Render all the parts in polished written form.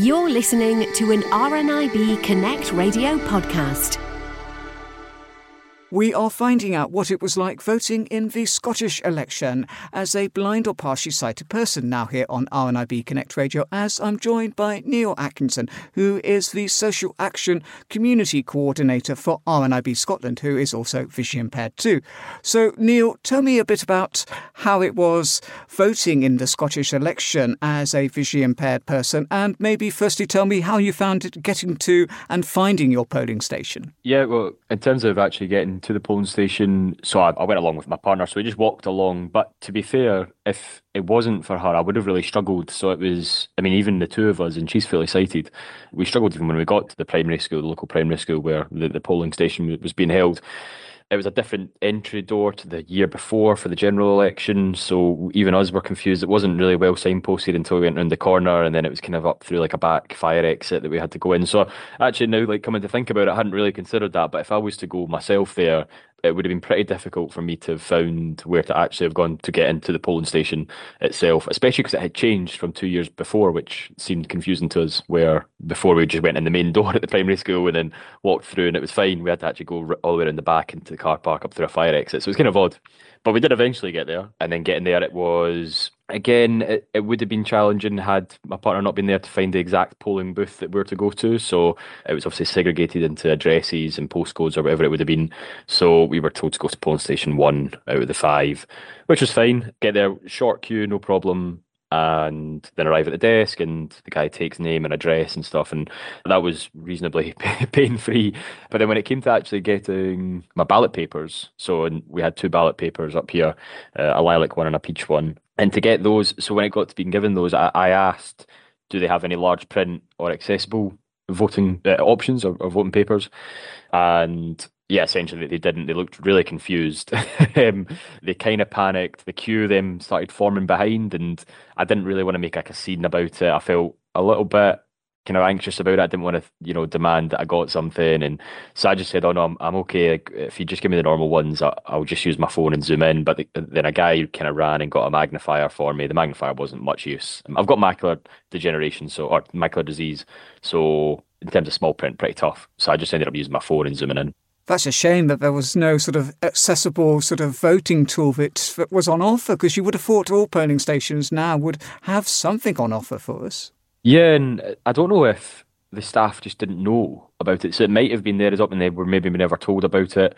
You're listening to an RNIB Connect radio podcast. We are finding out what it was like voting in the Scottish election as a blind or partially sighted person now here on RNIB Connect Radio, as I'm joined by Neil Atkinson, who is the Social Action Community Coordinator for RNIB Scotland, who is also visually impaired too. So, Neil, tell me a bit about how it was voting in the Scottish election as a visually impaired person, and maybe firstly tell me how you found it getting to and finding your polling station. Yeah, well, in terms of actually getting to the polling station, so I went along with my partner, so we just walked along. But to be fair, if it wasn't for her, I would have really struggled. So it was, I mean, even the two of us, and she's fully sighted, we struggled even when we got to the primary school, the local primary school where the polling station was being held. It was a different entry door to the year before for the general election, so even us were confused. It wasn't really well signposted until we went round the corner, and then it was kind of up through like a back fire exit that we had to go in. So actually now, like, coming to think about it, I hadn't really considered that, but if I was to go myself there, it would have been pretty difficult for me to have found where to actually have gone to get into the polling station itself, especially because it had changed from 2 years before, which seemed confusing to us, where before we just went in the main door at the primary school and then walked through and it was fine. We had to actually go all the way around the back into the car park up through a fire exit. So it was kind of odd. But we did eventually get there. And then getting there, it was, again, it would have been challenging had my partner not been there to find the exact polling booth that we were to go to. So it was obviously segregated into addresses and postcodes or whatever it would have been. So we were told to go to polling station 1 out of the 5, which was fine. Get there, short queue, no problem. And then arrive at the desk and the guy takes name and address and stuff, and that was reasonably pain-free. But then when it came to actually getting my ballot papers, so we had 2 ballot papers up here, a lilac one and a peach one, and to get those, so when it got to being given those, I asked, do they have any large print or accessible voting options or voting papers? And yeah, essentially they didn't. They looked really confused. They kind of panicked. The queue then started forming behind, and I didn't really want to make like a scene about it. I felt a little bit kind of anxious about it. I didn't want to, demand that I got something, and so I just said, "Oh no, I'm okay. Like, if you just give me the normal ones, I'll just use my phone and zoom in." But then a guy kind of ran and got a magnifier for me. The magnifier wasn't much use. I've got macular degeneration, or macular disease, so in terms of small print, pretty tough. So I just ended up using my phone and zooming in. That's a shame that there was no sort of accessible sort of voting tool that was on offer, because you would have thought all polling stations now would have something on offer for us. Yeah, and I don't know if the staff just didn't know about it. So it might have been there as up and they were maybe never told about it.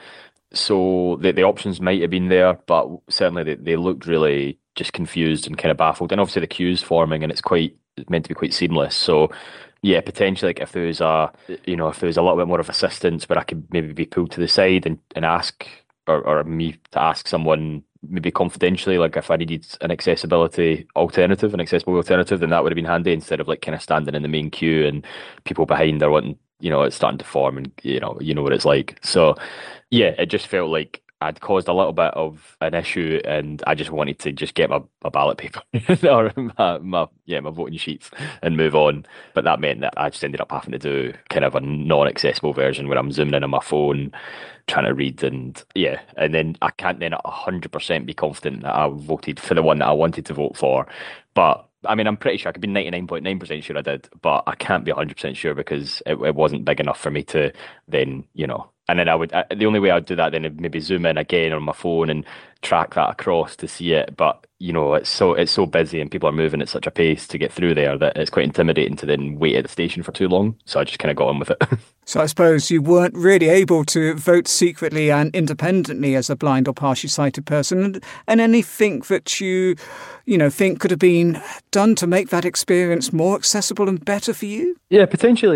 So the options might have been there, but certainly they looked really just confused and kind of baffled. And obviously the queue's forming and it's meant to be quite seamless. So yeah, potentially, like if there was a little bit more of assistance where I could maybe be pulled to the side and ask, or me to ask someone maybe confidentially, like if I needed an accessible alternative, then that would have been handy, instead of like kind of standing in the main queue and people behind are wanting, it's starting to form and you know what it's like. So yeah, it just felt like I'd caused a little bit of an issue, and I just wanted to just get my ballot paper or my voting sheets and move on. But that meant that I just ended up having to do kind of a non-accessible version where I'm zooming in on my phone, trying to read, and then I can't then 100% be confident that I voted for the one that I wanted to vote for. But I mean, I'm pretty sure I could be 99.9% sure I did, but I can't be 100% sure because it wasn't big enough for me to then, And then the only way I'd do that then is maybe zoom in again on my phone and track that across to see it. But, it's so busy and people are moving at such a pace to get through there that it's quite intimidating to then wait at the station for too long. So I just kind of got on with it. So I suppose you weren't really able to vote secretly and independently as a blind or partially sighted person. And anything that you think could have been done to make that experience more accessible and better for you? Yeah, potentially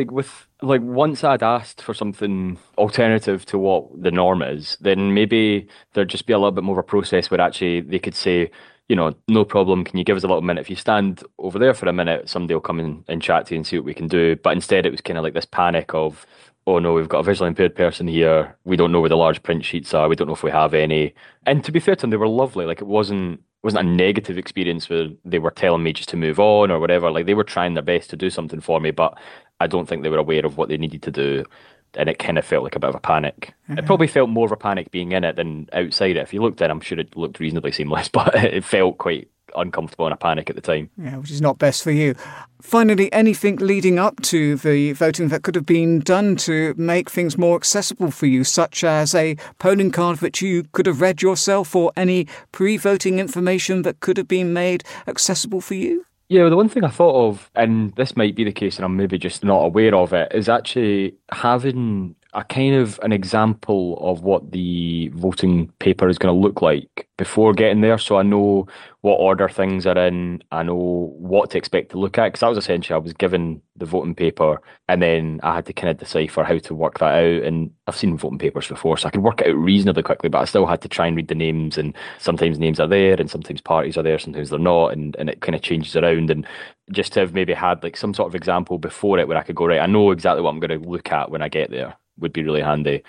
once I'd asked for something alternative to what the norm is, then maybe there'd just be a little bit more of a process where actually they could say, no problem, can you give us a little minute? If you stand over there for a minute, somebody will come in and chat to you and see what we can do. But instead it was kind of like this panic of, oh no, we've got a visually impaired person here. We don't know where the large print sheets are. We don't know if we have any. And to be fair to them, they were lovely. Like it wasn't a negative experience where they were telling me just to move on or whatever. Like they were trying their best to do something for me, but I don't think they were aware of what they needed to do. And it kind of felt like a bit of a panic. Mm-hmm. It probably felt more of a panic being in it than outside it. If you looked in, I'm sure it looked reasonably seamless, but it felt quite uncomfortable and a panic at the time. Yeah, which is not best for you. Finally, anything leading up to the voting that could have been done to make things more accessible for you, such as a polling card which you could have read yourself, or any pre-voting information that could have been made accessible for you? Yeah, well, the one thing I thought of, and this might be the case and I'm maybe just not aware of it, is actually having a kind of an example of what the voting paper is going to look like before getting there. So I know what order things are in, I know what to expect to look at, because that was essentially, I was given the voting paper and then I had to kind of decipher how to work that out. And I've seen voting papers before, so I could work it out reasonably quickly, but I still had to try and read the names, and sometimes names are there and sometimes parties are there, sometimes they're not, and it kind of changes around. And just to have maybe had like some sort of example before it where I could go, right, I know exactly what I'm going to look at when I get there, would be really handy.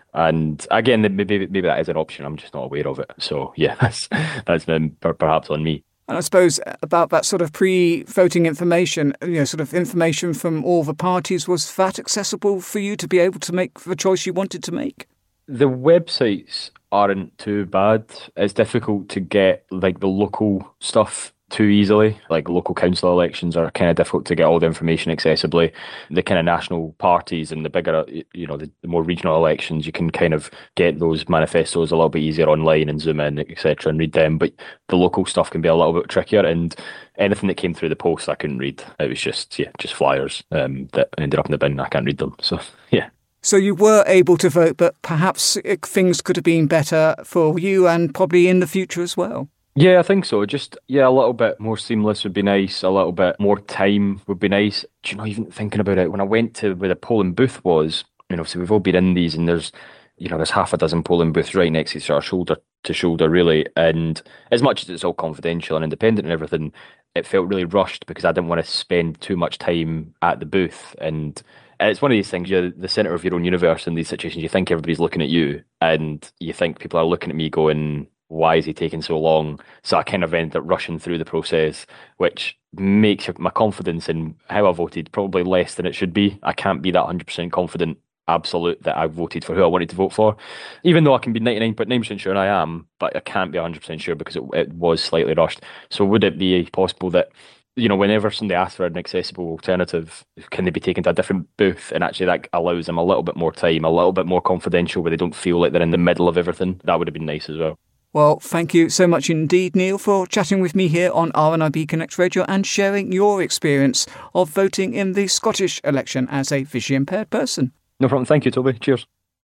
And again, maybe that is an option. I'm just not aware of it. So yeah, that's been perhaps on me. And I suppose about that sort of pre-voting information, sort of information from all the parties, was that accessible for you to be able to make the choice you wanted to make? The websites aren't too bad. It's difficult to get like the local stuff too easily. Like local council elections are kind of difficult to get all the information accessibly. The kind of national parties and the bigger, the more regional elections, you can kind of get those manifestos a little bit easier online and zoom in, etc., and read them. But the local stuff can be a little bit trickier, and anything that came through the post I couldn't read. It was just flyers that ended up in the bin. I can't read them. So yeah. So you were able to vote, but perhaps things could have been better for you and probably in the future as well. Yeah, I think so. Just, a little bit more seamless would be nice. A little bit more time would be nice. Do you know, even thinking about it, when I went to where the polling booth was, so we've all been in these, and there's half a dozen polling booths right next to each other, shoulder to shoulder, really. And as much as it's all confidential and independent and everything, it felt really rushed because I didn't want to spend too much time at the booth. And it's one of these things, you're the centre of your own universe in these situations. You think everybody's looking at you, and you think people are looking at me going, why is he taking so long? So I kind of ended up rushing through the process, which makes my confidence in how I voted probably less than it should be. I can't be that 100% confident, absolute, that I voted for who I wanted to vote for, even though I can be 99.9% sure I am, but I can't be 100% sure because it was slightly rushed. So would it be possible that, whenever somebody asks for an accessible alternative, can they be taken to a different booth, and actually that allows them a little bit more time, a little bit more confidential, where they don't feel like they're in the middle of everything? That would have been nice as well. Well, thank you so much indeed, Neil, for chatting with me here on RNIB Connect Radio and sharing your experience of voting in the Scottish election as a visually impaired person. No problem. Thank you, Toby. Cheers.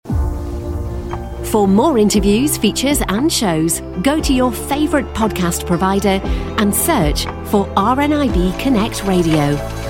For more interviews, features and shows, go to your favourite podcast provider and search for RNIB Connect Radio.